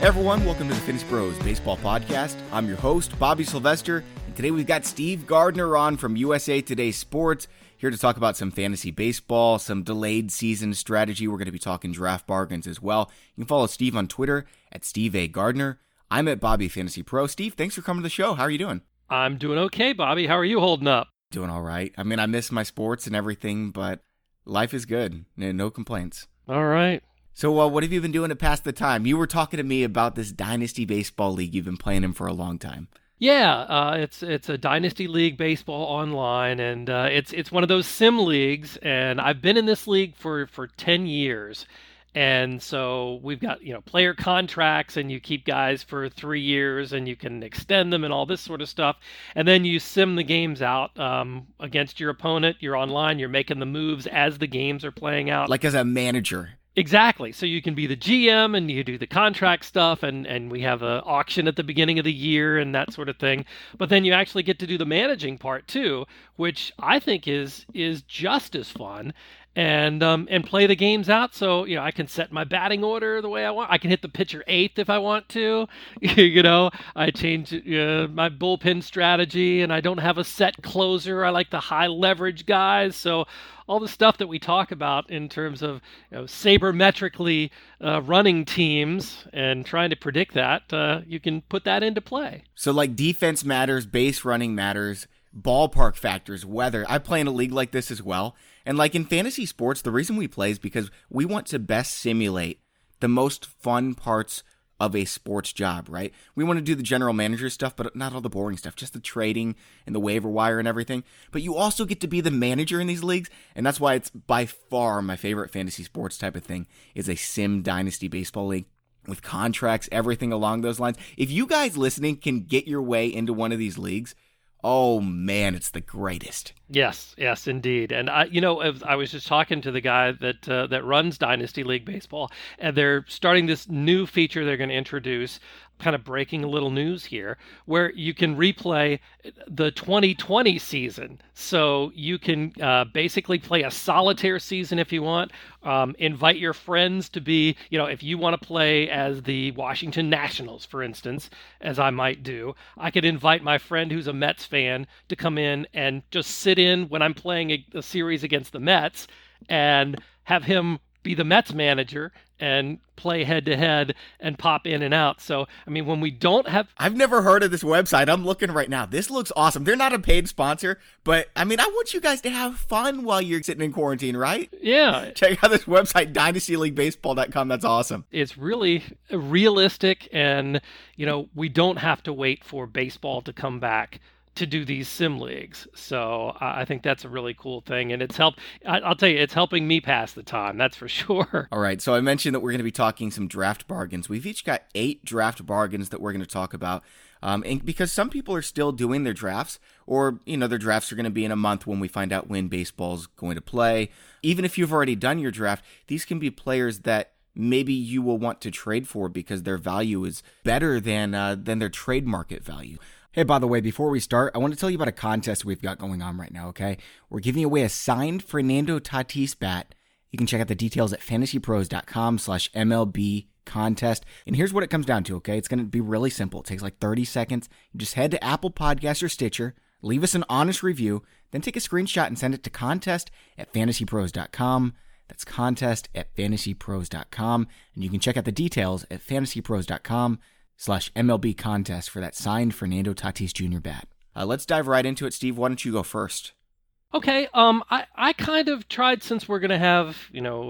Hey everyone, welcome to the Fantasy Pros Baseball Podcast. I'm your host, Bobby Sylvester, and today we've got Steve Gardner on from USA Today Sports, here to talk about some fantasy baseball, some delayed season strategy. We're going to be talking draft bargains as well. You can follow Steve on Twitter at Steve A. Gardner. I'm at Bobby Fantasy Pro. Steve, thanks for coming to the show. How are you doing? I'm doing okay, Bobby. How are you holding up? Doing all right. I mean, I miss my sports and everything, but life is good. No complaints. All right. So, what have you been doing to pass the time? You were talking to me about this Dynasty Baseball League you've been playing in for a long time. Yeah, it's a Dynasty League baseball online, and it's one of those sim leagues, and I've been in this league for 10 years. And so we've got, player contracts, and you keep guys for 3 years, and you can extend them and all this sort of stuff. And then you sim the games out against your opponent. You're online. You're making the moves as the games are playing out. Like as a manager. Exactly. So you can be the GM and you do the contract stuff, and we have an auction at the beginning of the year and that sort of thing. But then you actually get to do the managing part too, which I think is just as fun. And play the games out. So, I can set my batting order the way I want. I can hit the pitcher eighth if I want to. I change my bullpen strategy, and I don't have a set closer. I like the high leverage guys. So all the stuff that we talk about in terms of sabermetrically running teams and trying to predict that, you can put that into play. So like defense matters, base running matters, ballpark factors, weather. I play in a league like this as well. And like in fantasy sports, the reason we play is because we want to best simulate the most fun parts of a sports job, right? We want to do the general manager stuff, but not all the boring stuff, just the trading and the waiver wire and everything. But you also get to be the manager in these leagues, and that's why it's by far my favorite fantasy sports type of thing is a sim dynasty baseball league with contracts, everything along those lines. If you guys listening can get your way into one of these leagues, oh man, it's the greatest. Yes, indeed. And I was just talking to the guy that runs Dynasty League Baseball, and they're starting this new feature they're going to introduce, kind of breaking a little news here, where you can replay the 2020 season. So you can basically play a solitaire season if you want. Invite your friends to be, if you want to play as the Washington Nationals, for instance, as I might do, I could invite my friend who's a Mets fan to come in and just sit in when I'm playing a series against the Mets and have him be the Mets manager and play head-to-head and pop in and out. So, I mean, when we don't have... I've never heard of this website. I'm looking right now. This looks awesome. They're not a paid sponsor, but, I mean, I want you guys to have fun while you're sitting in quarantine, right? Yeah. Check out this website, dynastyleaguebaseball.com. That's awesome. It's really realistic, and, we don't have to wait for baseball to come back to do these sim leagues. So I think that's a really cool thing. And I'll tell you, it's helping me pass the time. That's for sure. All right. So I mentioned that we're going to be talking some draft bargains. We've each got 8 draft bargains that we're going to talk about. And because some people are still doing their drafts, or, their drafts are going to be in a month when we find out when baseball's going to play. Even if you've already done your draft, these can be players that maybe you will want to trade for because their value is better than their trade market value. Hey, by the way, before we start, I want to tell you about a contest we've got going on right now, okay? We're giving away a signed Fernando Tatis bat. You can check out the details at fantasypros.com/MLB contest. And here's what it comes down to, okay? It's going to be really simple. It takes like 30 seconds. You just head to Apple Podcasts or Stitcher, leave us an honest review, then take a screenshot and send it to contest@fantasypros.com. That's contest@fantasypros.com. And you can check out the details at fantasypros.com/MLB contest for that signed Fernando Tatis Jr. bat. Let's dive right into it. Steve, why don't you go first? Okay, I kind of tried, since we're going to have,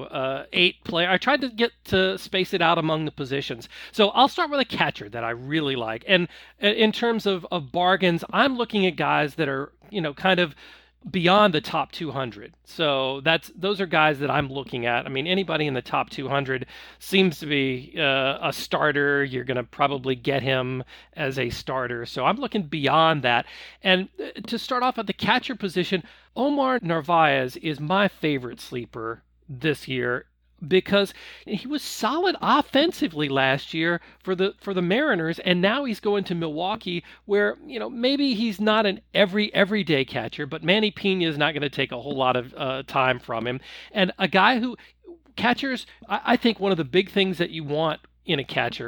8 players, I tried to get to space it out among the positions. So I'll start with a catcher that I really like. And in terms of bargains, I'm looking at guys that are, kind of beyond the top 200. So those are guys that I'm looking at. I mean, anybody in the top 200 seems to be a starter. You're going to probably get him as a starter. So I'm looking beyond that. And to start off at the catcher position, Omar Narvaez is my favorite sleeper this year, because he was solid offensively last year for the Mariners, and now he's going to Milwaukee, where maybe he's not an everyday catcher, but Manny Pena is not going to take a whole lot of time from him. And a guy who catchers, I think one of the big things that you want in a catcher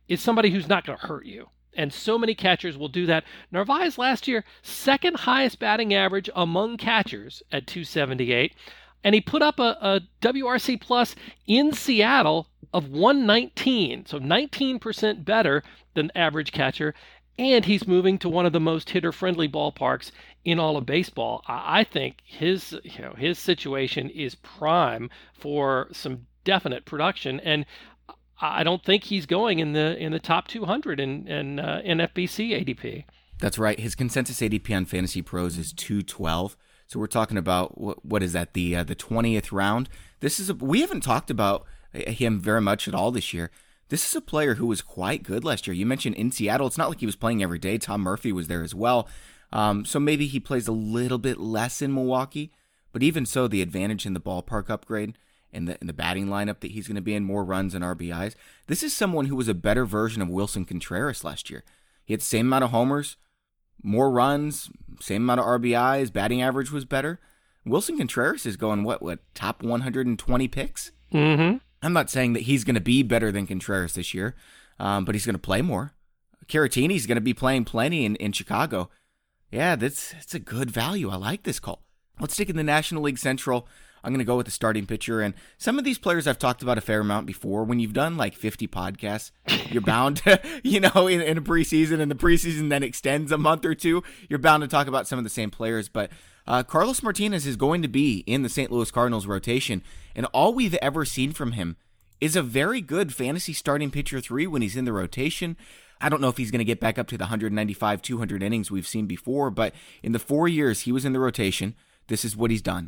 is somebody who's not going to hurt you. And so many catchers will do that. Narvaez last year, second highest batting average among catchers at 278. And he put up a WRC plus in Seattle of 119, so 19% better than average catcher. And he's moving to one of the most hitter-friendly ballparks in all of baseball. I think his situation is prime for some definite production, and I don't think he's going in the top 200 in NFBC ADP. That's right. His consensus ADP on Fantasy Pros is 212. So we're talking about what is that, the 20th round? We haven't talked about him very much at all this year. This is a player who was quite good last year. You mentioned in Seattle. It's not like he was playing every day. Tom Murphy was there as well. So maybe he plays a little bit less in Milwaukee. But even so, the advantage in the ballpark upgrade and the batting lineup that he's going to be in, more runs and RBIs. This is someone who was a better version of Wilson Contreras last year. He had the same amount of homers, more runs, same amount of RBIs, batting average was better. Wilson Contreras is going, what top 120 picks? Mm-hmm. I'm not saying that he's going to be better than Contreras this year, but he's going to play more. Caratini's going to be playing plenty in Chicago. Yeah, that's a good value. I like this call. Let's stick in the National League Central. I'm going to go with the starting pitcher. And some of these players I've talked about a fair amount before. When you've done like 50 podcasts, you're bound to, in a preseason, and the preseason then extends a month or two, you're bound to talk about some of the same players. But Carlos Martinez is going to be in the St. Louis Cardinals rotation. And all we've ever seen from him is a very good fantasy starting pitcher 3 when he's in the rotation. I don't know if he's going to get back up to the 195, 200 innings we've seen before, but in the 4 years he was in the rotation, this is what he's done.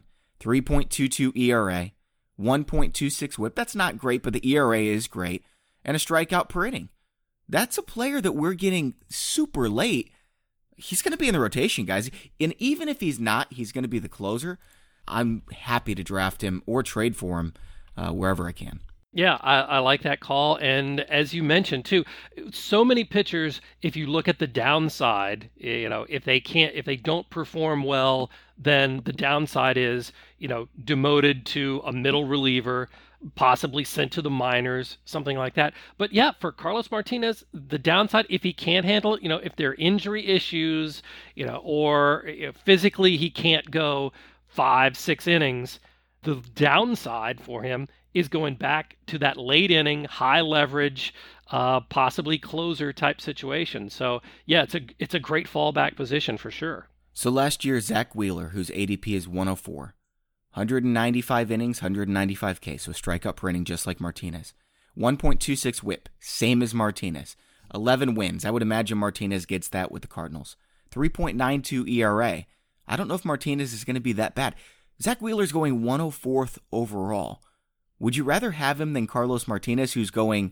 3.22 ERA, 1.26 whip. That's not great, but the ERA is great. And a strikeout per inning. That's a player that we're getting super late. He's going to be in the rotation, guys. And even if he's not, he's going to be the closer. I'm happy to draft him or trade for him wherever I can. Yeah, I like that call. And as you mentioned too, so many pitchers, if you look at the downside, if they don't perform well, then the downside is, demoted to a middle reliever, possibly sent to the minors, something like that. But yeah, for Carlos Martinez, the downside, if he can't handle it, if there are injury issues, or physically he can't go 5-6 innings, the downside for him is going back to that late inning, high leverage, possibly closer type situation. So yeah, it's a great fallback position for sure. So last year, Zach Wheeler, whose ADP is 104, 195 innings, 195 K, so strikeout per inning just like Martinez. 1.26 whip, same as Martinez. 11 wins. I would imagine Martinez gets that with the Cardinals. 3.92 ERA. I don't know if Martinez is going to be that bad. Zach Wheeler's going 104th overall. Would you rather have him than Carlos Martinez, who's going,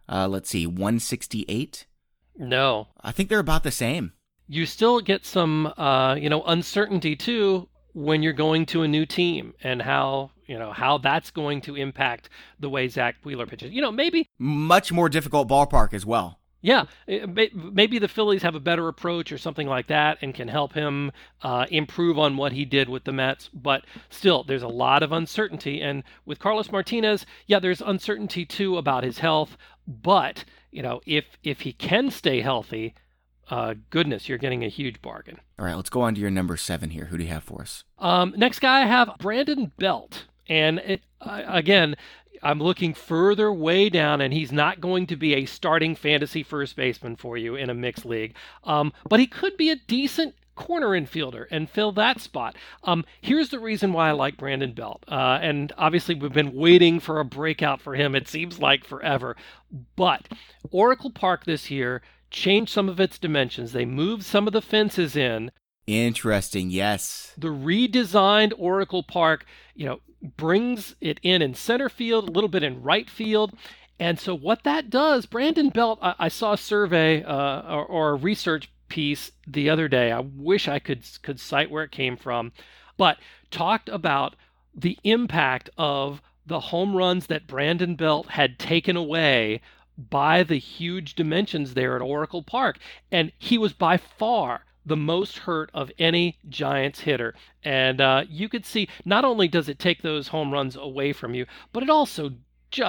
168? No. I think they're about the same. You still get some, uncertainty too when you're going to a new team and how that's going to impact the way Zach Wheeler pitches. Maybe much more difficult ballpark as well. Yeah, maybe the Phillies have a better approach or something like that and can help him improve on what he did with the Mets. But still, there's a lot of uncertainty. And with Carlos Martinez, yeah, there's uncertainty too about his health. But, if he can stay healthy, goodness, you're getting a huge bargain. All right, let's go on to your number 7 here. Who do you have for us? Next guy, I have Brandon Belt. And again, I'm looking further way down, and he's not going to be a starting fantasy first baseman for you in a mixed league. But he could be a decent corner infielder and fill that spot. Here's the reason why I like Brandon Belt. And obviously we've been waiting for a breakout for him. It seems like forever. But Oracle Park this year changed some of its dimensions. They moved some of the fences in. Interesting, yes. The redesigned Oracle Park, brings it in center field, a little bit in right field. And so what that does, Brandon Belt, I saw a survey or a research piece the other day. I wish I could cite where it came from, but talked about the impact of the home runs that Brandon Belt had taken away by the huge dimensions there at Oracle Park. And he was by far the most hurt of any Giants hitter. And you could see, not only does it take those home runs away from you, but it also just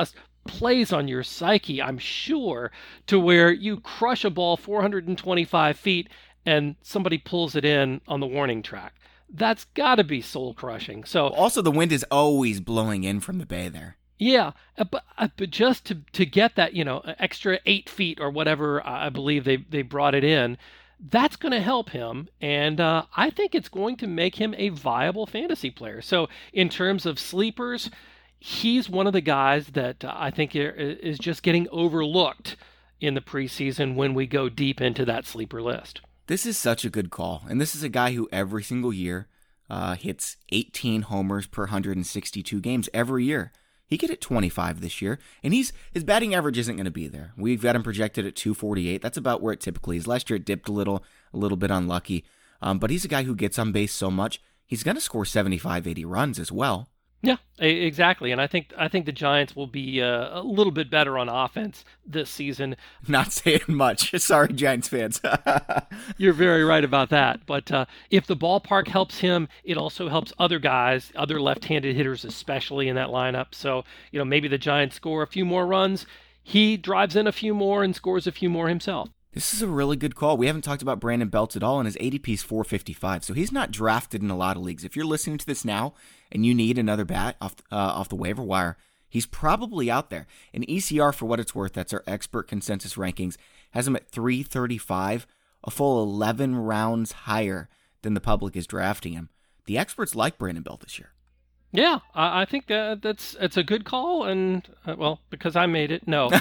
plays on your psyche, I'm sure, to where you crush a ball 425 feet and somebody pulls it in on the warning track. That's got to be soul crushing. So Also, the wind is always blowing in from the bay there. yeah, but just to get that, extra 8 feet or whatever, I believe they brought it in, that's going to help him, and I think it's going to make him a viable fantasy player. So in terms of sleepers, he's one of the guys that I think is just getting overlooked in the preseason when we go deep into that sleeper list. This is such a good call, and this is a guy who every single year hits 18 homers per 162 games every year. He could hit 25 this year, and his batting average isn't going to be there. We've got him projected at 248. That's about where it typically is. Last year it dipped a little bit unlucky, but he's a guy who gets on base so much. He's going to score 75, 80 runs as well. Yeah, exactly. And I think the Giants will be a little bit better on offense this season. Not saying much. Sorry, Giants fans. You're very right about that. But if the ballpark helps him, it also helps other guys, other left-handed hitters, especially in that lineup. So, maybe the Giants score a few more runs. He drives in a few more and scores a few more himself. This is a really good call. We haven't talked about Brandon Belt at all, and his ADP is 455, so he's not drafted in a lot of leagues. If you're listening to this now and you need another bat off the waiver wire, he's probably out there. And ECR, for what it's worth, that's our expert consensus rankings, has him at 335, a full 11 rounds higher than the public is drafting him. The experts like Brandon Belt this year. Yeah, I think it's a good call, and because I made it, no,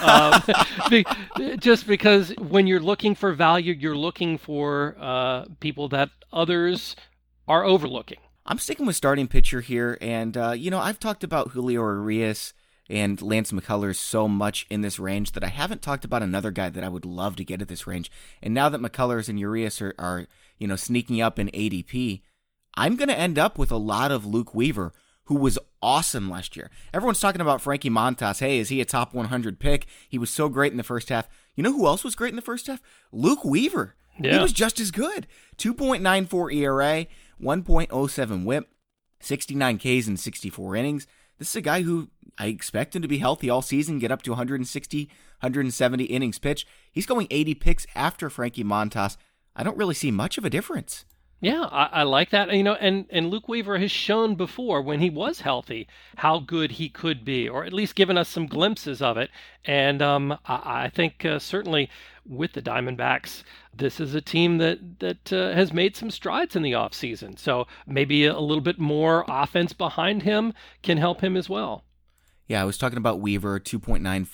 just because when you're looking for value, you're looking for people that others are overlooking. I'm sticking with starting pitcher here, and I've talked about Julio Urias and Lance McCullers so much in this range that I haven't talked about another guy that I would love to get at this range. And now that McCullers and Urias are sneaking up in ADP, I'm going to end up with a lot of Luke Weaver, who was awesome last year. Everyone's talking about Frankie Montas. Hey, is he a top 100 pick? He was so great in the first half. You know who else was great in the first half? Luke Weaver. Yeah. He was just as good. 2.94 ERA, 1.07 whip, 69 Ks in 64 innings. This is a guy who I expect him to be healthy all season, get up to 160, 170 innings pitched. He's going 80 picks after Frankie Montas. I don't really see much of a difference. Yeah, I like that. And Luke Weaver has shown before when he was healthy how good he could be, or at least given us some glimpses of it. And I think certainly with the Diamondbacks, this is a team that has made some strides in the offseason. So maybe a little bit more offense behind him can help him as well. Yeah, I was talking about Weaver, 2.94,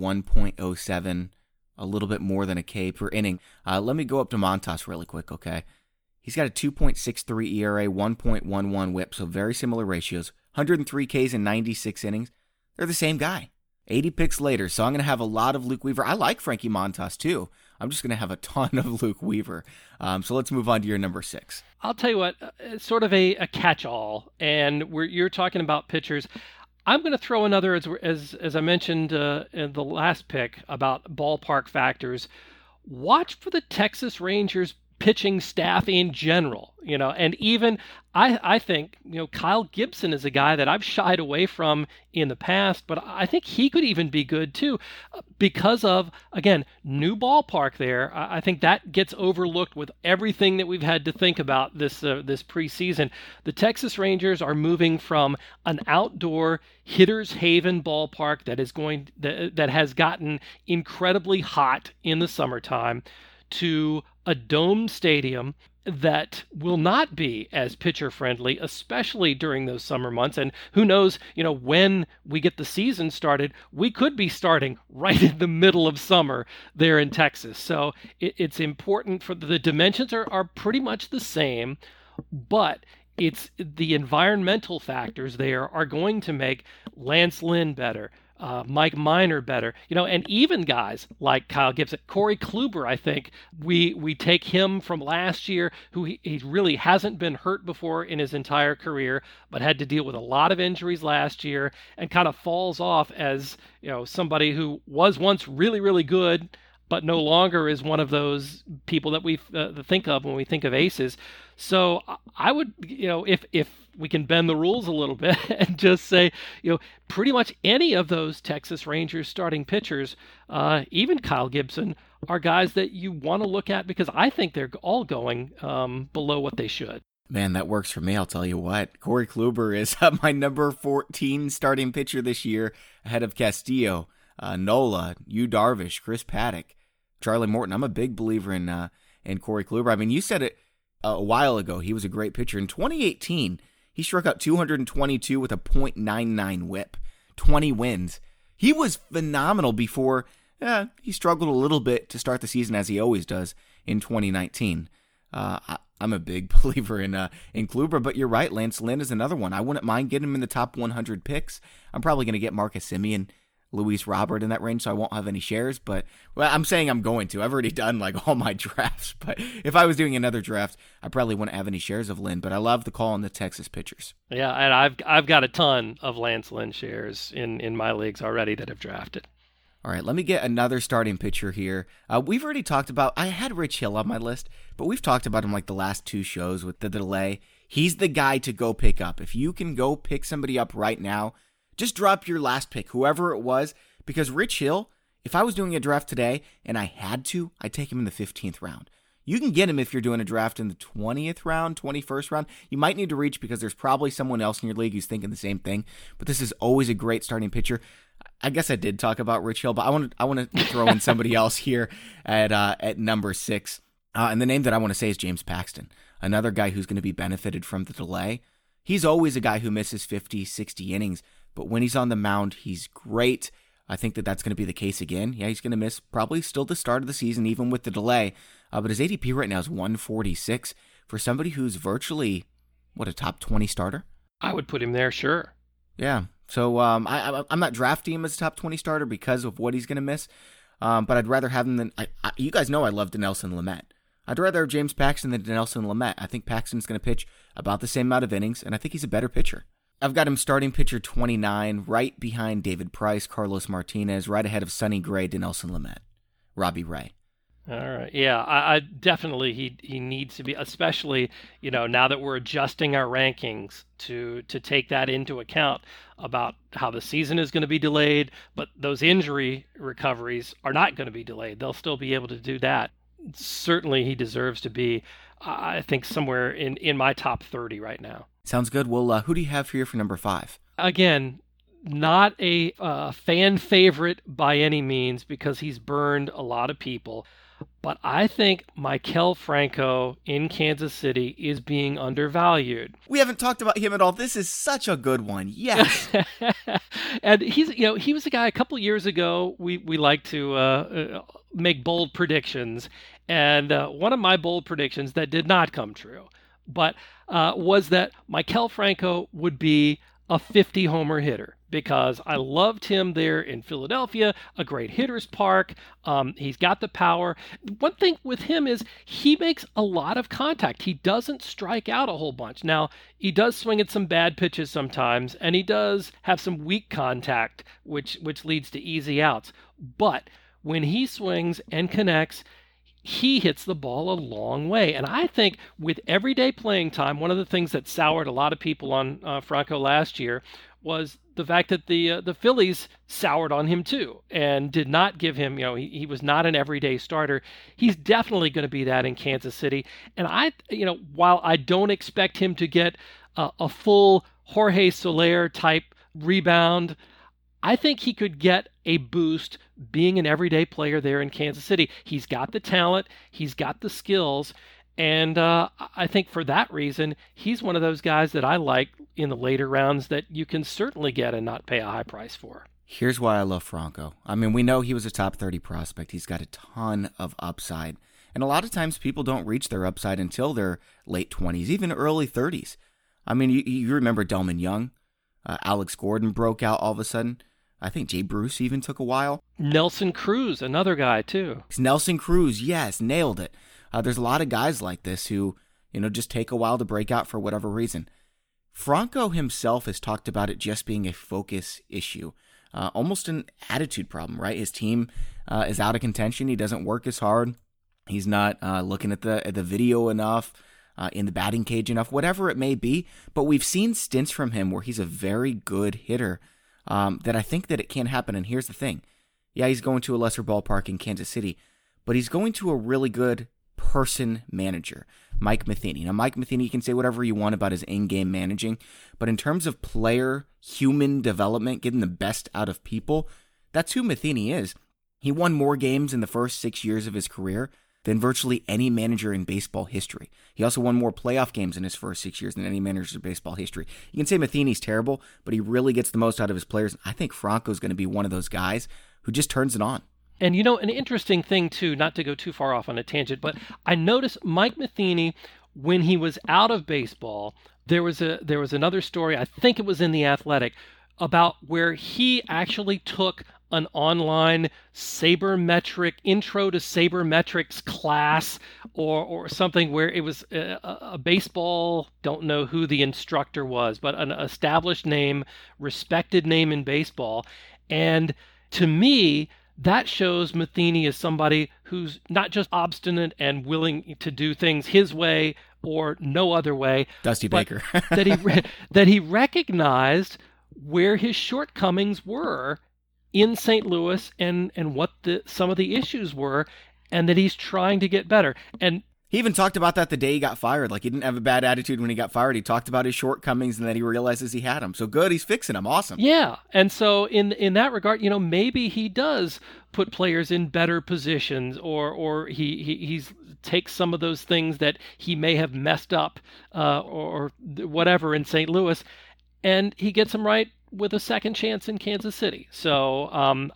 1.07, a little bit more than a K per inning. Let me go up to Montas really quick, okay? He's got a 2.63 ERA, 1.11 whip, so very similar ratios. 103 Ks in 96 innings. They're the same guy. 80 picks later, so I'm going to have a lot of Luke Weaver. I like Frankie Montas, too. I'm just going to have a ton of Luke Weaver. So let's move on to your number 6. I'll tell you what, it's sort of a catch-all, and you're talking about pitchers. I'm going to throw another, as I mentioned in the last pick, about ballpark factors. Watch for the Texas Rangers pitching staff in general, and even I think, Kyle Gibson is a guy that I've shied away from in the past, but I think he could even be good too because of, again, new ballpark there. I think that gets overlooked with everything that we've had to think about this preseason. The Texas Rangers are moving from an outdoor hitter's haven ballpark that has gotten incredibly hot in the summertime to a dome stadium that will not be as pitcher friendly, especially during those summer months. And who knows, when we get the season started, we could be starting right in the middle of summer there in Texas. So it's important for the dimensions are pretty much the same, but it's the environmental factors there are going to make Lance Lynn better, Mike Minor better, and even guys like Kyle Gibson, Corey Kluber. I think we take him from last year, who he really hasn't been hurt before in his entire career, but had to deal with a lot of injuries last year and kind of falls off as somebody who was once really, really good, but no longer is one of those people that we think of when we think of aces. So I would, if we can bend the rules a little bit and just say, pretty much any of those Texas Rangers starting pitchers, even Kyle Gibson, are guys that you want to look at because I think they're all going below what they should. Man, that works for me, I'll tell you what. Corey Kluber is my number 14 starting pitcher this year, ahead of Castillo, Nola, Yu Darvish, Chris Paddock, Charlie Morton. I'm a big believer in Corey Kluber. I mean, you said it a while ago. He was a great pitcher. In 2018, he struck out 222 with a .99 whip, 20 wins. He was phenomenal before he struggled a little bit to start the season, as he always does in 2019. I'm a big believer in Kluber, but you're right. Lance Lynn is another one. I wouldn't mind getting him in the top 100 picks. I'm probably going to get Marcus Semien, Luis Robert in that range, so I won't have any shares. But I'm saying I'm going to. I've already done all my drafts. But if I was doing another draft, I probably wouldn't have any shares of Lynn. But I love the call on the Texas pitchers. Yeah, and I've got a ton of Lance Lynn shares in my leagues already that have drafted. All right, let me get another starting pitcher here. We've already talked about, I had Rich Hill on my list, but we've talked about him the last two shows with the delay. He's the guy to go pick up. If you can go pick somebody up right now, just drop your last pick, whoever it was, because Rich Hill, if I was doing a draft today and I had to, I'd take him in the 15th round. You can get him if you're doing a draft in the 20th round, 21st round. You might need to reach because there's probably someone else in your league who's thinking the same thing, but this is always a great starting pitcher. I guess I did talk about Rich Hill, but I want to throw in somebody else here at number 6. And the name that I want to say is James Paxton, another guy who's going to be benefited from the delay. He's always a guy who misses 50, 60 innings, but when he's on the mound, he's great. I think that's going to be the case again. Yeah, he's going to miss probably still the start of the season, even with the delay. But his ADP right now is 146 for somebody who's virtually, a top 20 starter? I would put him there, sure. Yeah. So I'm not drafting him as a top 20 starter because of what he's going to miss, but I'd rather have him than you guys know I love Dinelson Lamet. I'd rather have James Paxton than Dinelson Lamet. I think Paxton's going to pitch about the same amount of innings, and I think he's a better pitcher. I've got him starting pitcher 29, right behind David Price, Carlos Martinez, right ahead of Sonny Gray, Dinelson Lamet, Robbie Ray. All right. Yeah, I definitely he needs to be, especially, now that we're adjusting our rankings to take that into account about how the season is going to be delayed, but those injury recoveries are not going to be delayed. They'll still be able to do that. Certainly he deserves to be, I think, somewhere in my top 30 right now. Sounds good. Well, who do you have here for number 5? Again, not a fan favorite by any means because he's burned a lot of people. But I think Maikel Franco in Kansas City is being undervalued. We haven't talked about him at all. This is such a good one. Yes. And he was a guy a couple years ago. We like to make bold predictions. And one of my bold predictions that did not come true, but was that Maikel Franco would be a 50-homer hitter because I loved him there in Philadelphia, a great hitter's park. He's got the power. One thing with him is he makes a lot of contact. He doesn't strike out a whole bunch. Now, he does swing at some bad pitches sometimes, and he does have some weak contact, which leads to easy outs. But when he swings and connects, he hits the ball a long way. And I think with everyday playing time, one of the things that soured a lot of people on Franco last year was the fact that the Phillies soured on him too and did not give him, he was not an everyday starter. He's definitely going to be that in Kansas City. And while I don't expect him to get a full Jorge Soler type rebound, I think he could get a boost being an everyday player there in Kansas City. He's got the talent, he's got the skills, and I think for that reason, he's one of those guys that I like in the later rounds that you can certainly get and not pay a high price for. Here's why I love Franco. I mean, we know he was a top 30 prospect. He's got a ton of upside. And a lot of times people don't reach their upside until their late 20s, even early 30s. I mean, you remember Delman Young. Alex Gordon broke out all of a sudden. I think Jay Bruce even took a while. Nelson Cruz, another guy, too. Nelson Cruz, yes, nailed it. There's a lot of guys like this who, just take a while to break out for whatever reason. Franco himself has talked about it just being a focus issue, almost an attitude problem, right? His team is out of contention. He doesn't work as hard. He's not looking at the video enough. in the batting cage enough, whatever it may be. But we've seen stints from him where he's a very good hitter that I think that it can happen. And here's the thing. Yeah, he's going to a lesser ballpark in Kansas City, but he's going to a really good person manager, Mike Matheny. Now, Mike Matheny, you can say whatever you want about his in-game managing, but in terms of player, human development, getting the best out of people, that's who Matheny is. He won more games in the first 6 years of his career than virtually any manager in baseball history. He also won more playoff games in his first 6 years than any manager in baseball history. You can say Matheny's terrible, but he really gets the most out of his players. I think Franco's going to be one of those guys who just turns it on. And an interesting thing too, not to go too far off on a tangent, but I noticed Mike Matheny, when he was out of baseball, there was another story, I think it was in The Athletic, about where he actually took an online sabermetric intro to sabermetrics class or something where it was a baseball, don't know who the instructor was, but an established name, respected name in baseball. And to me, that shows Matheny as somebody who's not just obstinate and willing to do things his way or no other way. Dusty Baker. that he recognized where his shortcomings were in St. Louis and what some of the issues were, and that he's trying to get better. And he even talked about that the day he got fired. Like, he didn't have a bad attitude when he got fired. He talked about his shortcomings and that he realizes he had them. So good, he's fixing them. Awesome. Yeah, and so in that regard, maybe he does put players in better positions, or he's takes some of those things that he may have messed up or whatever in St. Louis, and he gets them right with a second chance in Kansas City. So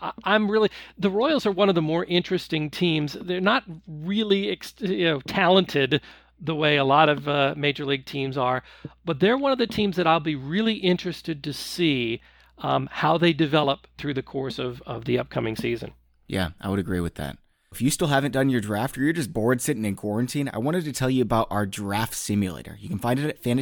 the Royals are one of the more interesting teams. They're not really talented the way a lot of major league teams are, but they're one of the teams that I'll be really interested to see how they develop through the course of the upcoming season. Yeah, I would agree with that. If you still haven't done your draft or you're just bored sitting in quarantine, I wanted to tell you about our draft simulator. You can find it at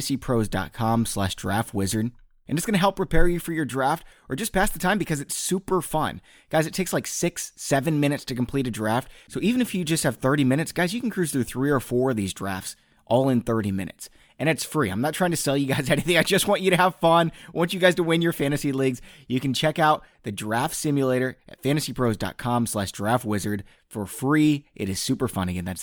fantasypros.com/draftwizard. And it's going to help prepare you for your draft or just pass the time because it's super fun. Guys, it takes like 6-7 minutes to complete a draft. So even if you just have 30 minutes, guys, you can cruise through 3 or 4 of these drafts all in 30 minutes. And it's free. I'm not trying to sell you guys anything. I just want you to have fun. I want you guys to win your fantasy leagues. You can check out the draft simulator at fantasypros.com/draftwizard for free. It is super fun. Again, that's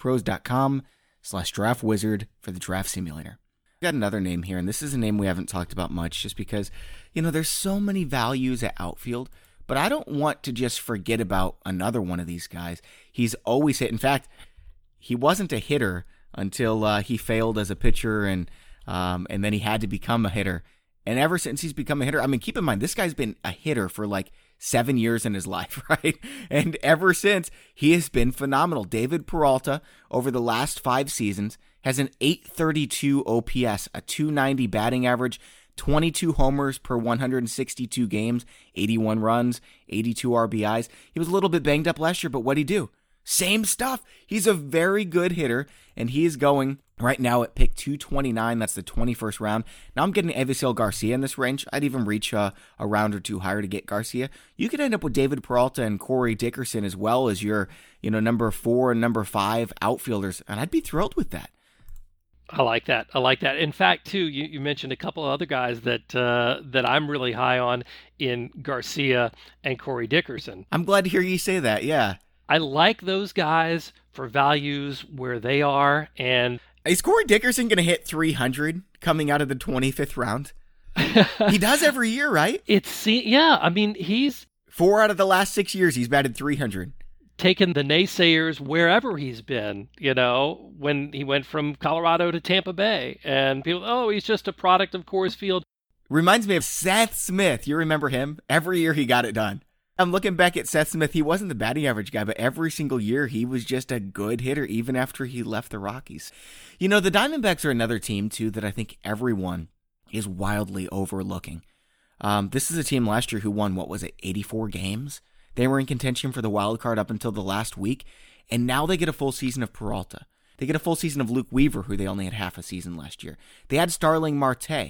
fantasypros.com/draftwizard for the draft simulator. Got another name here, and this is a name we haven't talked about much just because, there's so many values at outfield, but I don't want to just forget about another one of these guys. He's always hit. In fact, he wasn't a hitter until he failed as a pitcher, and then he had to become a hitter. And ever since he's become a hitter, keep in mind, this guy's been a hitter for like 7 years in his life, right? And ever since, he has been phenomenal. David Peralta, over the last 5 seasons, has an .832 OPS, a .290 batting average, 22 homers per 162 games, 81 runs, 82 RBIs. He was a little bit banged up last year, but what'd he do? Same stuff. He's a very good hitter, and he is going right now at pick 229. That's the 21st round. Now I'm getting Avisail Garcia in this range. I'd even reach a round or two higher to get Garcia. You could end up with David Peralta and Corey Dickerson as well as your, number 4 and number 5 outfielders, and I'd be thrilled with that. I like that. In fact, too, you mentioned a couple of other guys that I'm really high on in Garcia and Corey Dickerson. I'm glad to hear you say that, yeah. I like those guys for values where they are. And is Corey Dickerson going to hit 300 coming out of the 25th round? He does every year, right? He's 4 out of the last 6 years he's batted 300. Taken the naysayers wherever he's been, when he went from Colorado to Tampa Bay, and people, he's just a product of Coors Field. Reminds me of Seth Smith. You remember him? Every year he got it done. I'm looking back at Seth Smith. He wasn't the batting average guy, but every single year he was just a good hitter, even after he left the Rockies. The Diamondbacks are another team, too, that I think everyone is wildly overlooking. This is a team last year who won, 84 games? They were in contention for the wild card up until the last week, and now they get a full season of Peralta. They get a full season of Luke Weaver, who they only had half a season last year. They had Starling Marte.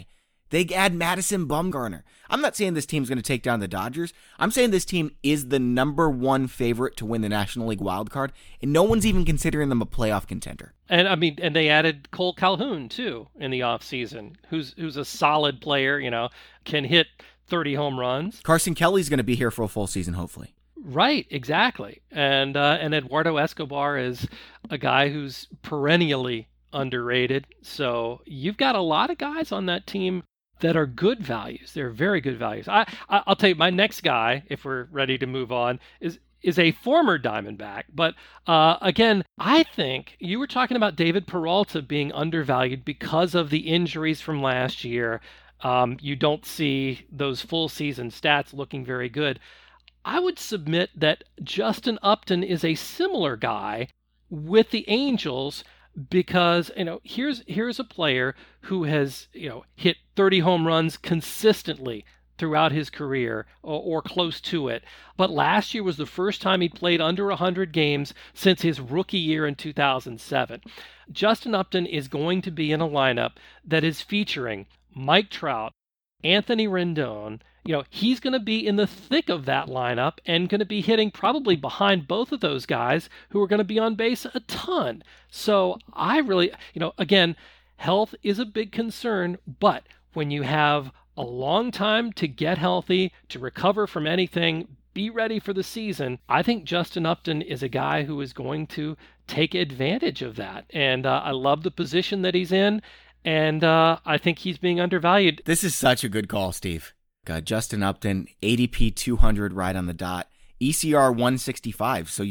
They add Madison Bumgarner. I'm not saying this team's going to take down the Dodgers. I'm saying this team is the number one favorite to win the National League wild card, and no one's even considering them a playoff contender. And and they added Cole Calhoun too in the offseason, who's a solid player, can hit 30 home runs. Carson Kelly's going to be here for a full season, hopefully. Right, exactly. And Eduardo Escobar is a guy who's perennially underrated. So you've got a lot of guys on that team that are good values. They're very good values. I'll tell you, my next guy, if we're ready to move on, is a former Diamondback. But again, I think you were talking about David Peralta being undervalued because of the injuries from last year. You don't see those full season stats looking very good. I would submit that Justin Upton is a similar guy with the Angels because, here's a player who has, hit 30 home runs consistently throughout his career or close to it. But last year was the first time he played under 100 games since his rookie year in 2007. Justin Upton is going to be in a lineup that is featuring Mike Trout, Anthony Rendon. He's going to be in the thick of that lineup and going to be hitting probably behind both of those guys who are going to be on base a ton. So I really, again, health is a big concern, but when you have a long time to get healthy, to recover from anything, be ready for the season, I think Justin Upton is a guy who is going to take advantage of that. And I love the position that he's in, and I think he's being undervalued. This is such a good call, Steve. Justin Upton, ADP 200 right on the dot, ECR 165. So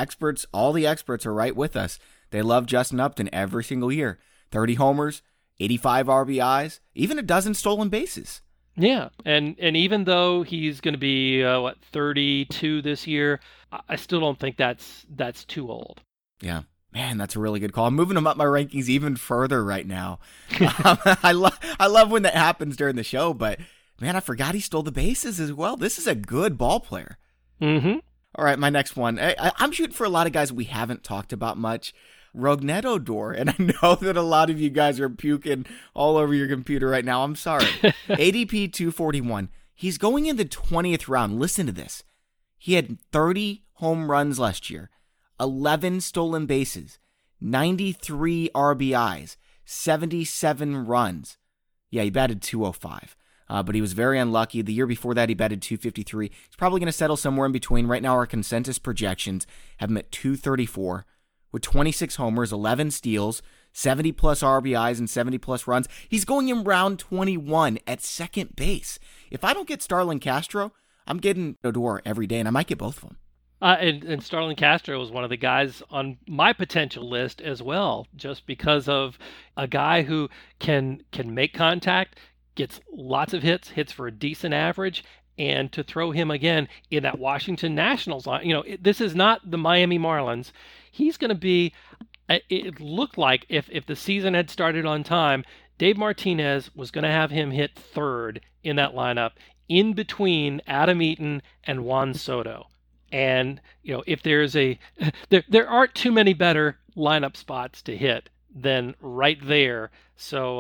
all the experts are right with us. They love Justin Upton every single year. 30 homers, 85 RBIs, even a dozen stolen bases. Yeah, and even though he's going to be 32 this year, I still don't think that's too old. Yeah. Man, that's a really good call. I'm moving him up my rankings even further right now. I love when that happens during the show, but man, I forgot he stole the bases as well. This is a good ball player. Mm-hmm. All right, my next one. I'm shooting for a lot of guys we haven't talked about much. Rougned Odor, and I know that a lot of you guys are puking all over your computer right now. I'm sorry. ADP 241. He's going in the 20th round. Listen to this. He had 30 home runs last year, 11 stolen bases, 93 RBIs, 77 runs. Yeah, he batted 205. But he was very unlucky. The year before that, he batted 253. He's probably going to settle somewhere in between. Right now, our consensus projections have him at 234 with 26 homers, 11 steals, 70-plus RBIs, and 70-plus runs. He's going in round 21 at second base. If I don't get Starlin Castro, I'm getting Odor every day, and I might get both of them. And Starlin Castro is one of the guys on my potential list as well, just because of a guy who can make contact, gets lots of hits for a decent average, and to throw him again in that Washington Nationals line, this is not the Miami Marlins. He's going to be, it looked like if the season had started on time, Dave Martinez was going to have him hit third in that lineup in between Adam Eaton and Juan Soto. And, if there's there aren't too many better lineup spots to hit than right there. So,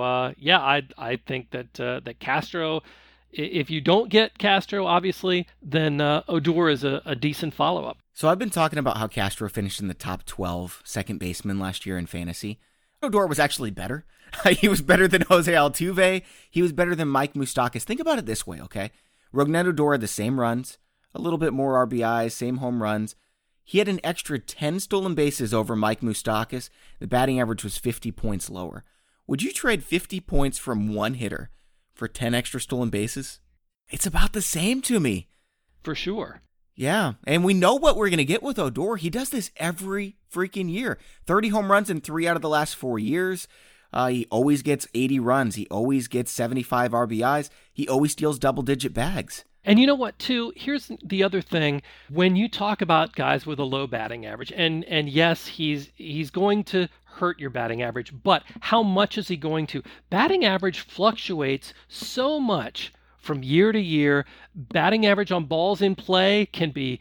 I think that Castro, if you don't get Castro, obviously, then Odor is a decent follow-up. So I've been talking about how Castro finished in the top 12 second baseman last year in fantasy. Odor was actually better. He was better than Jose Altuve. He was better than Mike Moustakas. Think about it this way, okay? Rougned Odor had the same runs, a little bit more RBIs, same home runs. He had an extra 10 stolen bases over Mike Moustakas. The batting average was 50 points lower. Would you trade 50 points from one hitter for 10 extra stolen bases? It's about the same to me. For sure. Yeah, and we know what we're going to get with Odor. He does this every freaking year. 30 home runs in 3 out of the last 4 years. He always gets 80 runs. He always gets 75 RBIs. He always steals double-digit bags. And you know what, too? Here's the other thing. When you talk about guys with a low batting average, and yes, he's going to hurt your batting average, but how much is he going to? Batting average fluctuates so much from year to year. Batting average on balls in play can be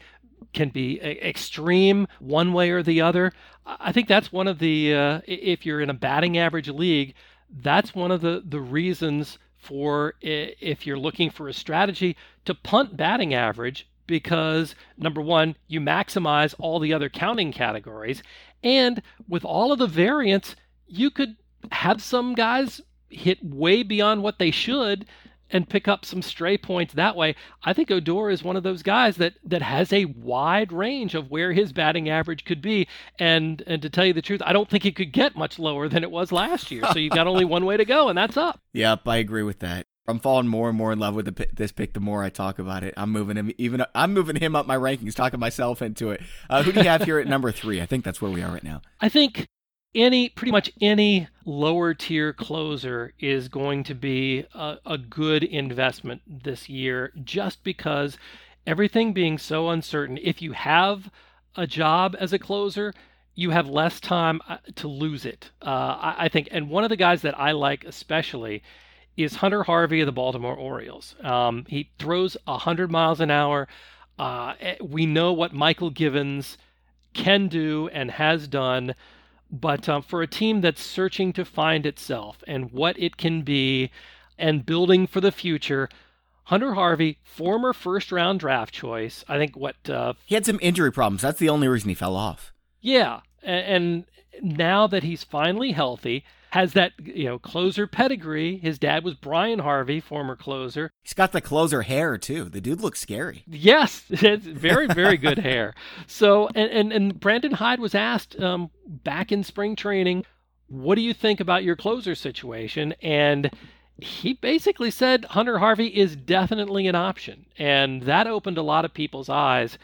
extreme one way or the other. I think that's one of the, if you're in a batting average league, that's one of the reasons for if you're looking for a strategy to punt batting average, because number one, you maximize all the other counting categories. And with all of the variance, you could have some guys hit way beyond what they should and pick up some stray points that way. I think Odor is one of those guys that has a wide range of where his batting average could be. And to tell you the truth, I don't think it could get much lower than it was last year. So you've got only one way to go, and that's up. Yep, I agree with that. I'm falling more and more in love with this pick the more I talk about it. I'm moving him up my rankings, talking myself into it. Who do you have here at number 3? I think that's where we are right now. I think pretty much any lower tier closer is going to be a good investment this year, just because everything being so uncertain. If you have a job as a closer, you have less time to lose it. I think, and one of the guys that I like especially is Hunter Harvey of the Baltimore Orioles. He throws 100 miles an hour. We know what Michael Givens can do and has done. But for a team that's searching to find itself and what it can be and building for the future, Hunter Harvey, former first-round draft choice, I think he had some injury problems. That's the only reason he fell off. Yeah, and now that he's finally healthy, has that closer pedigree. His dad was Brian Harvey, former closer. He's got the closer hair too. The dude looks scary. Yes, it's very, very good hair. So, and Brandon Hyde was asked back in spring training, what do you think about your closer situation? And he basically said Hunter Harvey is definitely an option, and that opened a lot of people's eyes.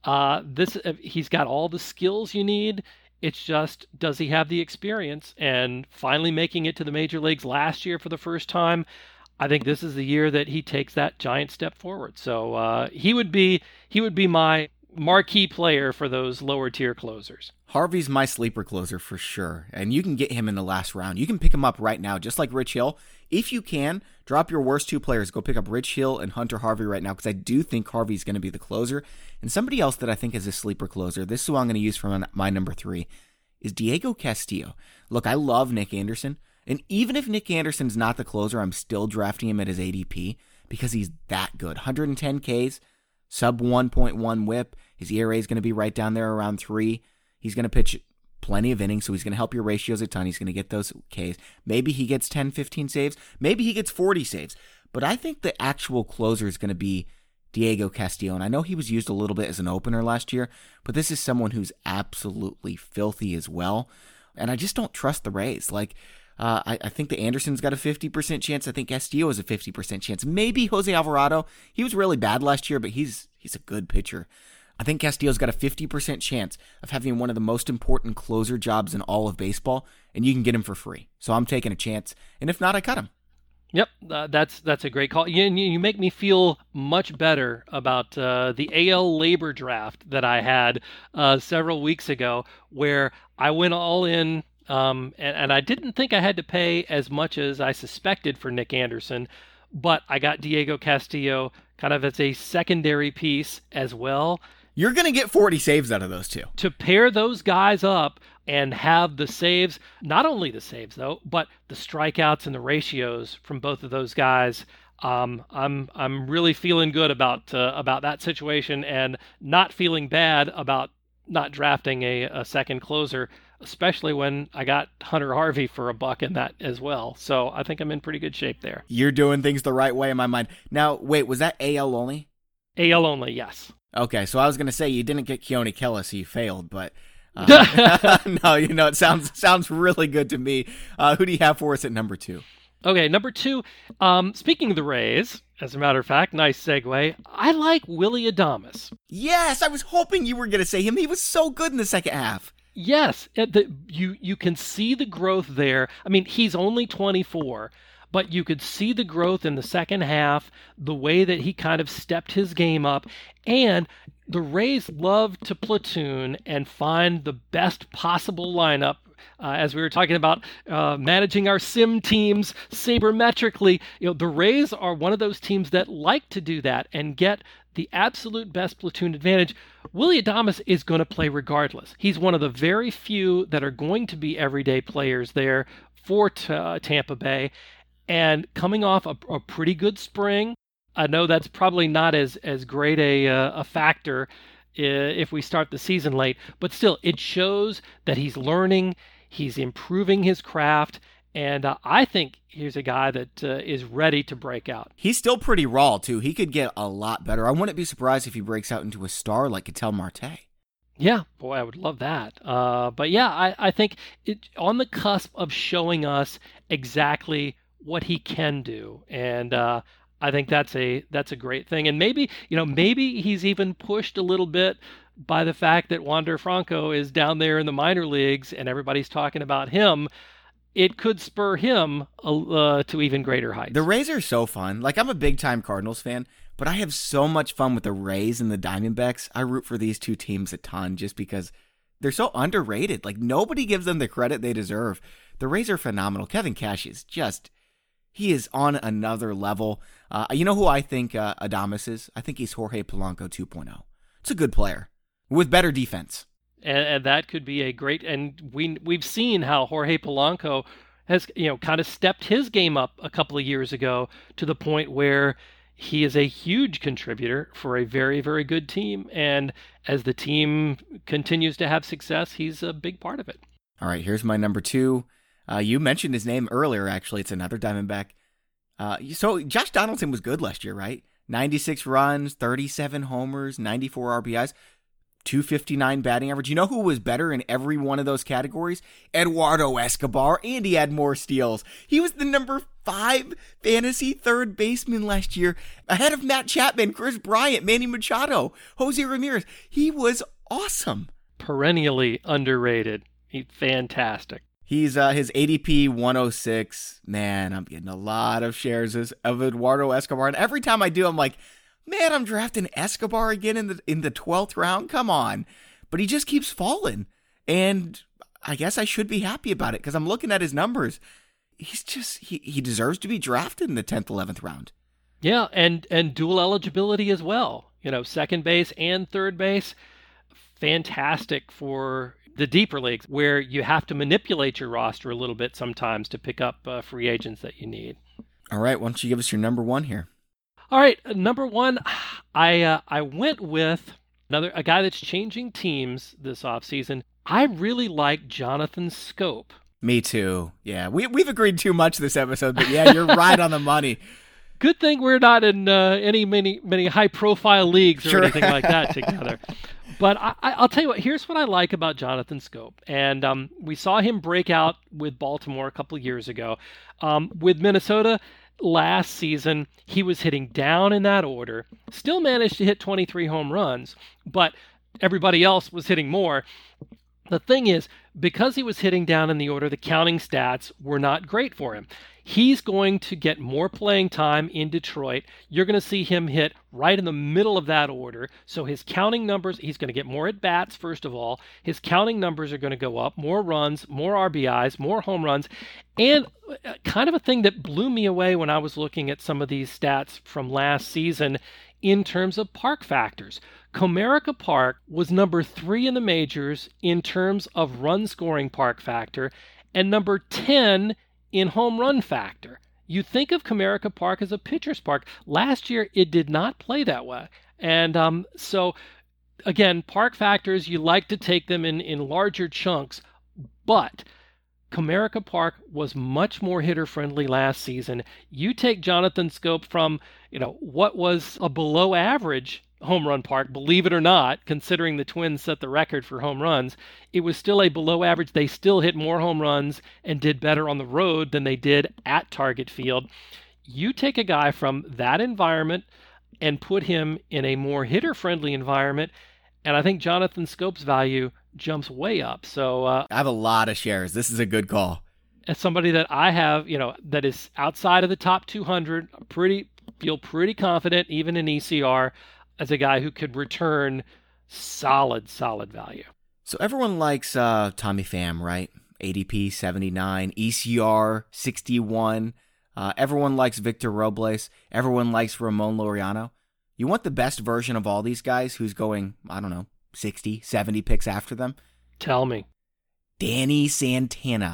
He's got all the skills you need. It's just, does he have the experience? And finally making it to the major leagues last year for the first time, I think this is the year that he takes that giant step forward. So he would be my marquee player for those lower tier closers. Harvey's my sleeper closer for sure, and you can get him in the last round. You can pick him up right now, just like Rich Hill. If you can, drop your worst 2 players. Go pick up Rich Hill and Hunter Harvey right now, because I do think Harvey's going to be the closer. And somebody else that I think is a sleeper closer, this is who I'm going to use for my number 3, is Diego Castillo. Look, I love Nick Anderson, and even if Nick Anderson's not the closer, I'm still drafting him at his ADP because he's that good. 110 Ks, sub 1.1 whip. His ERA is going to be right down there around 3. He's going to pitch plenty of innings, so he's going to help your ratios a ton. He's going to get those Ks. Maybe he gets 10, 15 saves. Maybe he gets 40 saves. But I think the actual closer is going to be Diego Castillo. And I know he was used a little bit as an opener last year, but this is someone who's absolutely filthy as well. And I just don't trust the Rays. I think the Anderson's got a 50% chance. I think Castillo has a 50% chance. Maybe Jose Alvarado. He was really bad last year, but he's a good pitcher. I think Castillo's got a 50% chance of having one of the most important closer jobs in all of baseball, and you can get him for free. So I'm taking a chance, and if not, I cut him. Yep, that's a great call. You make me feel much better about the AL labor draft that I had several weeks ago, where I went all in, and I didn't think I had to pay as much as I suspected for Nick Anderson, but I got Diego Castillo kind of as a secondary piece as well. You're going to get 40 saves out of those two. To pair those guys up and have the saves, not only the saves though, but the strikeouts and the ratios from both of those guys, I'm really feeling good about that situation, and not feeling bad about not drafting a second closer, especially when I got Hunter Harvey for $1 in that as well. So I think I'm in pretty good shape there. You're doing things the right way in my mind. Now, wait, was that AL only? AL only, yes. Okay, so I was going to say you didn't get Keone Kela, so you failed, but no, it sounds really good to me. Who do you have for us at number 2? Okay, number 2, speaking of the Rays, as a matter of fact, nice segue, I like Willy Adames. Yes, I was hoping you were going to say him. He was so good in the second half. Yes, you can see the growth there. I mean, he's only 24, but you could see the growth in the second half, the way that he kind of stepped his game up. And the Rays love to platoon and find the best possible lineup. As we were talking about managing our sim teams sabermetrically, the Rays are one of those teams that like to do that and get the absolute best platoon advantage. Willy Adames is going to play regardless. He's one of the very few that are going to be everyday players there for Tampa Bay. and coming off a pretty good spring. I know that's probably not as great a factor if we start the season late, but still, it shows that he's learning, he's improving his craft, and I think here's a guy that is ready to break out. He's still pretty raw, too. He could get a lot better. I wouldn't be surprised if he breaks out into a star like Ketel Marte. Yeah, boy, I would love that. But yeah, I think it on the cusp of showing us exactly what he can do, and I think that's a great thing. And maybe he's even pushed a little bit by the fact that Wander Franco is down there in the minor leagues and everybody's talking about him. It could spur him to even greater heights. The Rays are so fun. Like, I'm a big-time Cardinals fan, but I have so much fun with the Rays and the Diamondbacks. I root for these two teams a ton just because they're so underrated. Like, nobody gives them the credit they deserve. The Rays are phenomenal. Kevin Cash is just, he is on another level. You know who I think Adames is? I think he's Jorge Polanco 2.0. It's a good player with better defense. And that could be a great. And we've seen how Jorge Polanco has kind of stepped his game up a couple of years ago to the point where he is a huge contributor for a very, very good team. And as the team continues to have success, he's a big part of it. All right, here's my number 2. You mentioned his name earlier, actually. It's another Diamondback. So Josh Donaldson was good last year, right? 96 runs, 37 homers, 94 RBIs, 259 batting average. You know who was better in every one of those categories? Eduardo Escobar, and he had more steals. He was the number 5 fantasy third baseman last year, ahead of Matt Chapman, Chris Bryant, Manny Machado, Jose Ramirez. He was awesome. Perennially underrated. He's fantastic. He's his ADP 106. Man, I'm getting a lot of shares of Eduardo Escobar, and every time I do, I'm like, man, I'm drafting Escobar again in the 12th round. Come on. But he just keeps falling. And I guess I should be happy about it because I'm looking at his numbers. He's just, he deserves to be drafted in the 10th, 11th round. Yeah, and dual eligibility as well. Second base and third base. Fantastic for the deeper leagues where you have to manipulate your roster a little bit sometimes to pick up free agents that you need. All right, why don't you give us your number 1 here? All right, number 1, I went with a guy that's changing teams this offseason. I really like Jonathan Schoop. Me too. Yeah, we've agreed too much this episode, but yeah, you're right on the money. Good thing we're not in many high-profile leagues or Sure. anything like that together. But I'll tell you what, here's what I like about Jonathan Schoop. And we saw him break out with Baltimore a couple of years ago. With Minnesota last season, he was hitting down in that order, still managed to hit 23 home runs, but everybody else was hitting more. The thing is, because he was hitting down in the order, the counting stats were not great for him. He's going to get more playing time in Detroit. You're going to see him hit right in the middle of that order. So his counting numbers, he's going to get more at-bats, first of all. His counting numbers are going to go up, more runs, more RBIs, more home runs. And kind of a thing that blew me away when I was looking at some of these stats from last season in terms of park factors. Comerica Park was number 3 in the majors in terms of run-scoring park factor and number 10 in home run factor. You think of Comerica Park as a pitcher's park. Last year, it did not play that way. And so, again, park factors, you like to take them in larger chunks, but Comerica Park was much more hitter-friendly last season. You take Jonathan Schoop from, what was a below-average home run park, believe it or not, considering the Twins set the record for home runs, it was still a below average. They still hit more home runs and did better on the road than they did at Target Field. You take a guy from that environment and put him in a more hitter-friendly environment, and I think Jonathan Schoop's value jumps way up. So I have a lot of shares. This is a good call. As somebody that I have, that is outside of the top 200, feel pretty confident, even in ECR, as a guy who could return solid value. So everyone likes Tommy Pham, right? ADP 79, ECR 61. Everyone likes Victor Robles. Everyone likes Ramon Laureano. You want the best version of all these guys who's going, 60, 70 picks after them? Tell me. Danny Santana.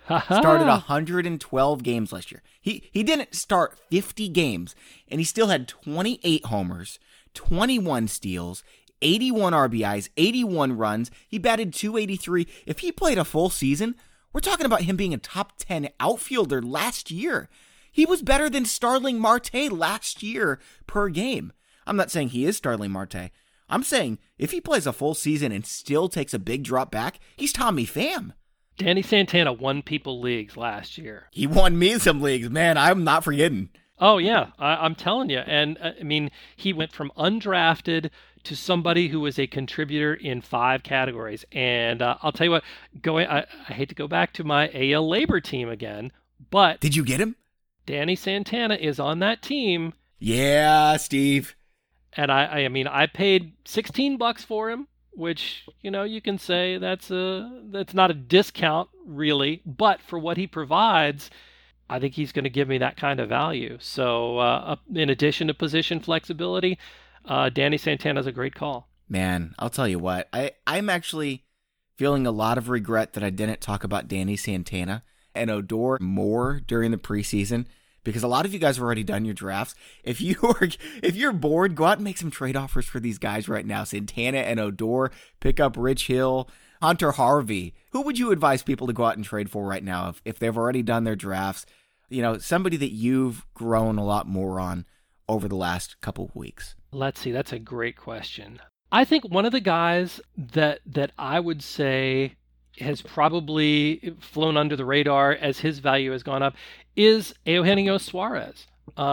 Started 112 games last year. He didn't start 50 games, and he still had 28 homers, 21 steals, 81 RBIs, 81 runs. He batted .283. If he played a full season, we're talking about him being a top 10 outfielder last year. He was better than Starling Marte last year per game. I'm not saying he is Starling Marte. I'm saying if he plays a full season and still takes a big drop back, he's Tommy Pham. Danny Santana won people leagues last year. He won me some leagues, man. I'm not forgetting. Oh, yeah, I'm telling you. And, I mean, he went from undrafted to somebody who was a contributor in 5 categories. And I'll tell you what, I hate to go back to my AL Labor team again, but... Did you get him? Danny Santana is on that team. Yeah, Steve. And I mean, I paid $16 for him, which, you can say that's not a discount really, but for what he provides, I think he's going to give me that kind of value. So in addition to position flexibility, Danny Santana's a great call. Man, I'll tell you what, I'm actually feeling a lot of regret that I didn't talk about Danny Santana and Odor more during the preseason, because a lot of you guys have already done your drafts. If you're bored, go out and make some trade offers for these guys right now. Santana and Odor, pick up Rich Hill, Hunter Harvey. Who would you advise people to go out and trade for right now if they've already done their drafts? Somebody that you've grown a lot more on over the last couple of weeks. Let's see. That's a great question. I think one of the guys that I would say has probably flown under the radar as his value has gone up is Eugenio Suarez,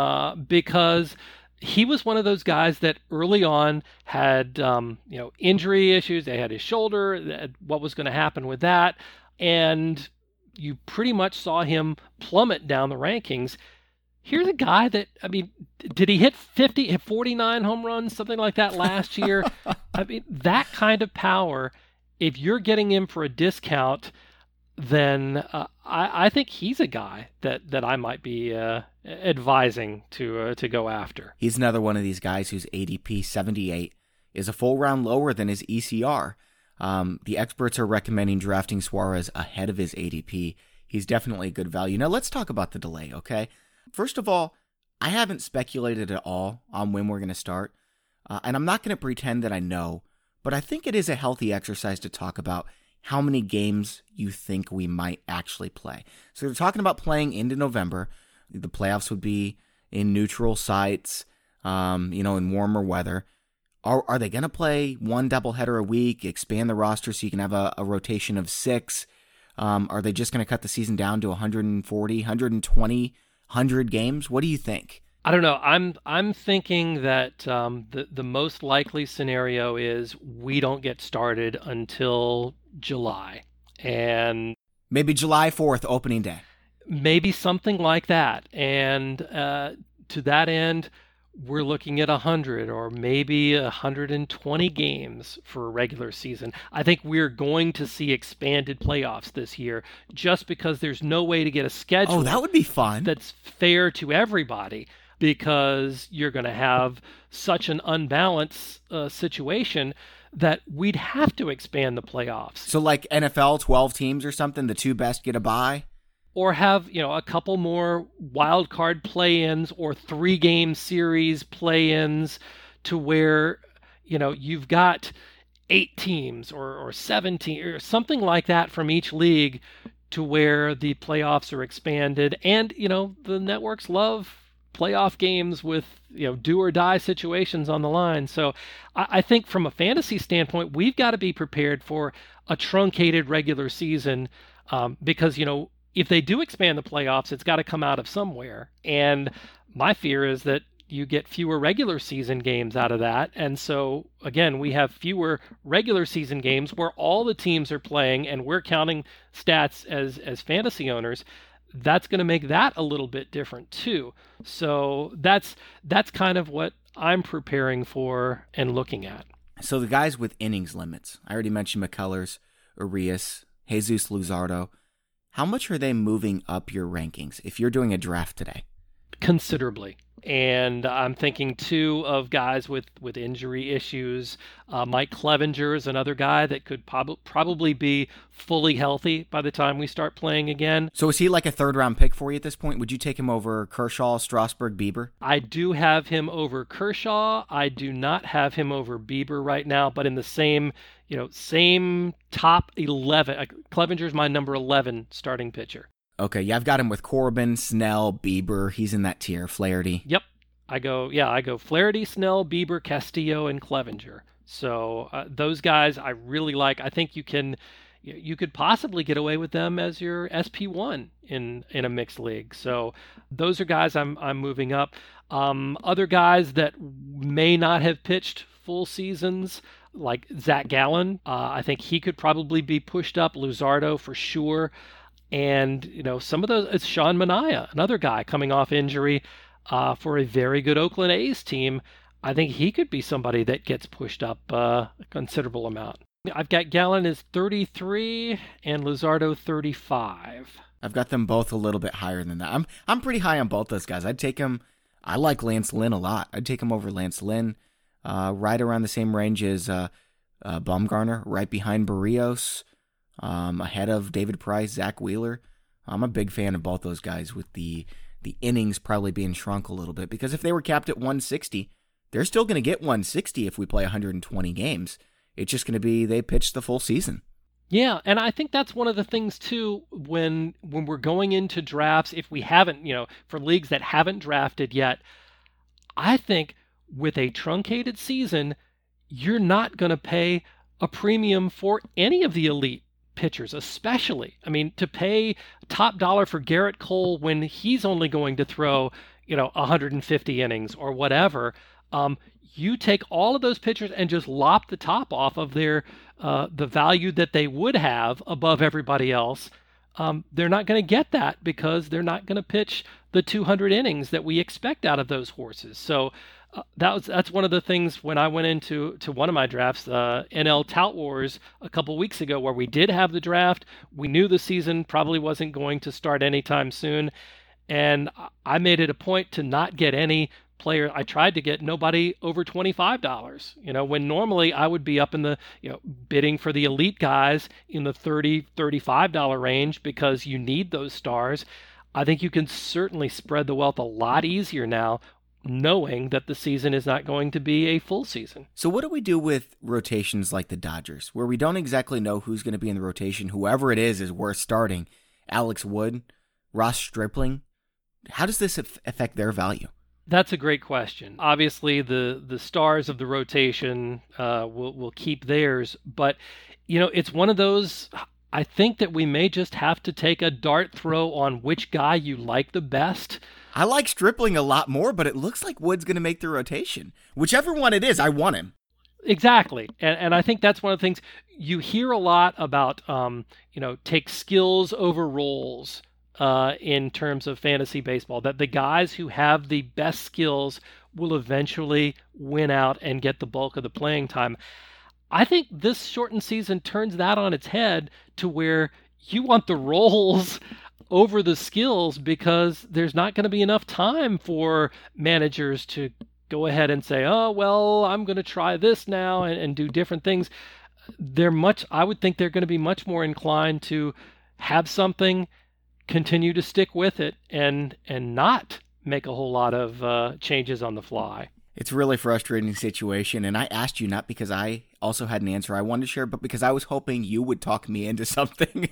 because he was one of those guys that early on had injury issues. They had his shoulder, what was going to happen with that, and you pretty much saw him plummet down the rankings. Here's a guy that, I mean, did he hit 49 home runs, something like that last year? I mean, that kind of power. If you're getting him for a discount, then I think he's a guy that I might be advising to go after. He's another one of these guys whose ADP 78 is a full round lower than his ECR. The experts are recommending drafting Suarez ahead of his ADP. He's definitely a good value. Now let's talk about the delay, okay? First of all, I haven't speculated at all on when we're going to start, and I'm not going to pretend that I know. But I think it is a healthy exercise to talk about how many games you think we might actually play. So they're talking about playing into November. The playoffs would be in neutral sites, in warmer weather. Are they going to play one doubleheader a week, expand the roster so you can have a rotation of 6? Are they just going to cut the season down to 140, 120, 100 games? What do you think? I don't know. I'm thinking that the most likely scenario is we don't get started until July, and maybe July 4th, opening day. Maybe something like that. And to that end, we're looking at 100 or maybe 120 games for a regular season. I think we're going to see expanded playoffs this year, just because there's no way to get a schedule. Oh, that would be fun. That's fair to everybody, because you're going to have such an unbalanced situation that we'd have to expand the playoffs. So like NFL, 12 teams or something, the 2 best get a bye? Or have, a couple more wild card play-ins or 3-game series play-ins, to where, you've got 8 teams or 17 or something like that from each league, to where the playoffs are expanded. And, the networks love playoff games with, do or die situations on the line. So I think from a fantasy standpoint, we've got to be prepared for a truncated regular season, because, if they do expand the playoffs, it's got to come out of somewhere. And my fear is that you get fewer regular season games out of that. And so, again, we have fewer regular season games where all the teams are playing and we're counting stats as fantasy owners. That's going to make that a little bit different too. So that's kind of what I'm preparing for and looking at. So the guys with innings limits, I already mentioned McCullers, Urias, Jesus Luzardo. How much are they moving up your rankings if you're doing a draft today? Considerably. And I'm thinking too of guys with injury issues. Mike Clevenger is another guy that could probably be fully healthy by the time we start playing again. So is he like a third-round pick for you at this point? Would you take him over Kershaw, Strasburg, Bieber? I do have him over Kershaw. I do not have him over Bieber right now, but in the same top 11. Clevenger's my number 11 starting pitcher. Okay, yeah, I've got him with Corbin, Snell, Bieber. He's in that tier. Flaherty. Yep. I go Flaherty, Snell, Bieber, Castillo, and Clevenger. So those guys I really like. I think you could possibly get away with them as your SP1 in a mixed league. So those are guys I'm moving up. Other guys that may not have pitched full seasons, like Zach Gallen, I think he could probably be pushed up. Luzardo for sure. And, some of those, it's Sean Manaea, another guy coming off injury for a very good Oakland A's team. I think he could be somebody that gets pushed up a considerable amount. I've got Gallen as 33 and Luzardo 35. I've got them both a little bit higher than that. I'm pretty high on both those guys. I'd take him. I like Lance Lynn a lot. I'd take him over Lance Lynn, right around the same range as Bumgarner, right behind Barrios. Ahead of David Price, Zach Wheeler. I'm a big fan of both those guys, with the innings probably being shrunk a little bit, because if they were capped at 160, they're still going to get 160 if we play 120 games. It's just going to be they pitched the full season. Yeah, and I think that's one of the things too when we're going into drafts, if we haven't, for leagues that haven't drafted yet, I think with a truncated season, you're not going to pay a premium for any of the elite pitchers, especially. I mean, to pay top dollar for Garrett Cole when he's only going to throw, 150 innings or whatever. You take all of those pitchers and just lop the top off of their the value that they would have above everybody else. They're not going to get that because they're not going to pitch the 200 innings that we expect out of those horses. So that's one of the things when I went into one of my drafts, NL Tout Wars a couple weeks ago, where we did have the draft. We knew the season probably wasn't going to start anytime soon, and I made it a point to not get any player. I tried to get nobody over $25. When normally I would be up in the bidding for the elite guys in the $30-$35 range because you need those stars. I think you can certainly spread the wealth a lot easier now, knowing that the season is not going to be a full season. So what do we do with rotations like the Dodgers, where we don't exactly know who's going to be in the rotation? Whoever it is worth starting. Alex Wood, Ross Stripling. How does this affect their value? That's a great question. Obviously, the stars of the rotation will keep theirs, but it's one of those. I think that we may just have to take a dart throw on which guy you like the best. I like Stripling a lot more, but it looks like Wood's going to make the rotation. Whichever one it is, I want him. Exactly. And I think that's one of the things you hear a lot about, take skills over roles in terms of fantasy baseball, that the guys who have the best skills will eventually win out and get the bulk of the playing time. I think this shortened season turns that on its head to where you want the roles over the skills, because there's not going to be enough time for managers to go ahead and say, oh, well, I'm going to try this now and do different things. I would think they're going to be much more inclined to have something, continue to stick with it, and not make a whole lot of changes on the fly. It's a really frustrating situation, and I asked you not because I also had an answer I wanted to share, but because I was hoping you would talk me into something.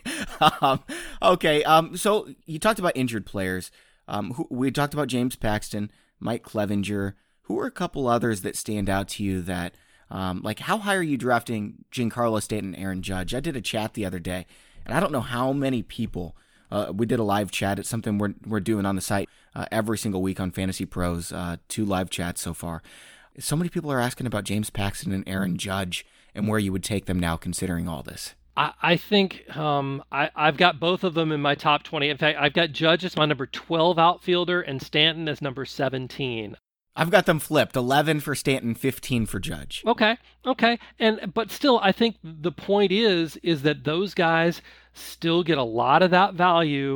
So you talked about injured players. We talked about James Paxton, Mike Clevenger. Who are a couple others that stand out to you that, how high are you drafting Giancarlo Stanton and Aaron Judge? I did a chat the other day, and I don't know how many people. We did a live chat. It's something we're doing on the site every single week on Fantasy Pros, 2 live chats so far. So many people are asking about James Paxton and Aaron Judge and where you would take them now considering all this. I think I've got both of them in my top 20. In fact, I've got Judge as my number 12 outfielder and Stanton as number 17. I've got them flipped, 11 for Stanton, 15 for Judge. Okay. But still, I think the point is that those guys still get a lot of that value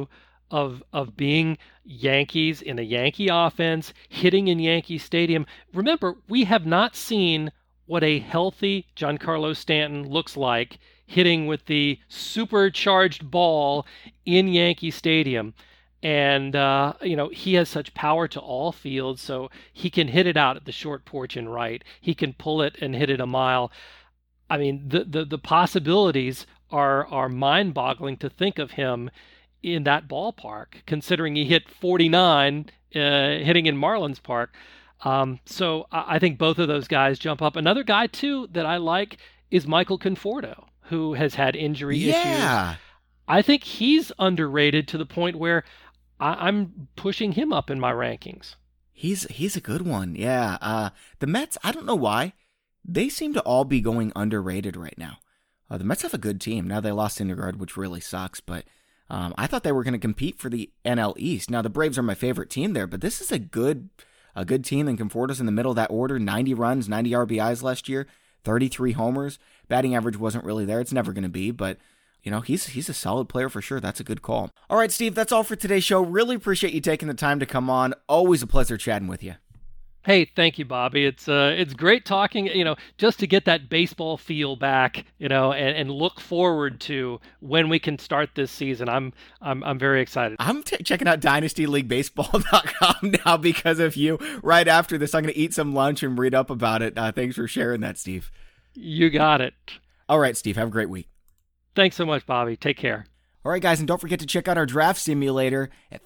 of being Yankees in a Yankee offense, hitting in Yankee Stadium. Remember, we have not seen what a healthy Giancarlo Stanton looks like hitting with the supercharged ball in Yankee Stadium. And, he has such power to all fields, so he can hit it out at the short porch and right. He can pull it and hit it a mile. I mean, the possibilities are mind-boggling to think of him in that ballpark, considering he hit 49 hitting in Marlins Park. So I think both of those guys jump up. Another guy, too, that I like is Michael Conforto, who has had injury issues. I think he's underrated to the point where I'm pushing him up in my rankings. He's a good one, yeah. The Mets, I don't know why, they seem to all be going underrated right now. The Mets have a good team. Now they lost Syndergaard, which really sucks, but I thought they were going to compete for the NL East. Now the Braves are my favorite team there, but this is a good team, and Conforto's in the middle of that order. 90 runs, 90 RBIs last year, 33 homers. Batting average wasn't really there. It's never going to be, but he's a solid player for sure. That's a good call. All right, Steve, that's all for today's show. Really appreciate you taking the time to come on. Always a pleasure chatting with you. Hey, thank you, Bobby. It's great talking, just to get that baseball feel back, and look forward to when we can start this season. I'm very excited. I'm checking out DynastyLeagueBaseball.com now because of you. Right after this, I'm going to eat some lunch and read up about it. Thanks for sharing that, Steve. You got it. All right, Steve, have a great week. Thanks so much, Bobby. Take care. All right, guys, and don't forget to check out our draft simulator at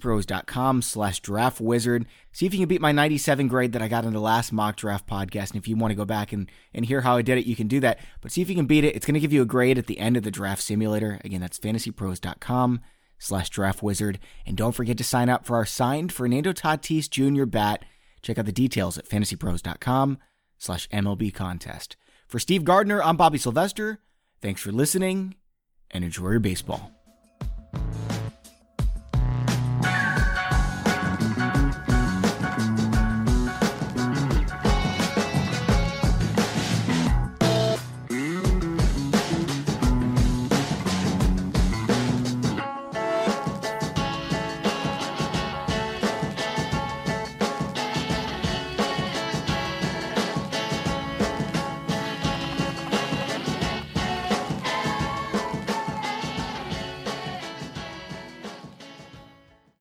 fantasypros.com/draftwizard. See if you can beat my 97 grade that I got in the last mock draft podcast. And if you want to go back and hear how I did it, you can do that. But see if you can beat it. It's going to give you a grade at the end of the draft simulator. Again, that's fantasypros.com/draftwizard. And don't forget to sign up for our signed Fernando Tatis Jr. bat. Check out the details at fantasypros.com/MLB contest. For Steve Gardner, I'm Bobby Sylvester. Thanks for listening, and enjoy your baseball.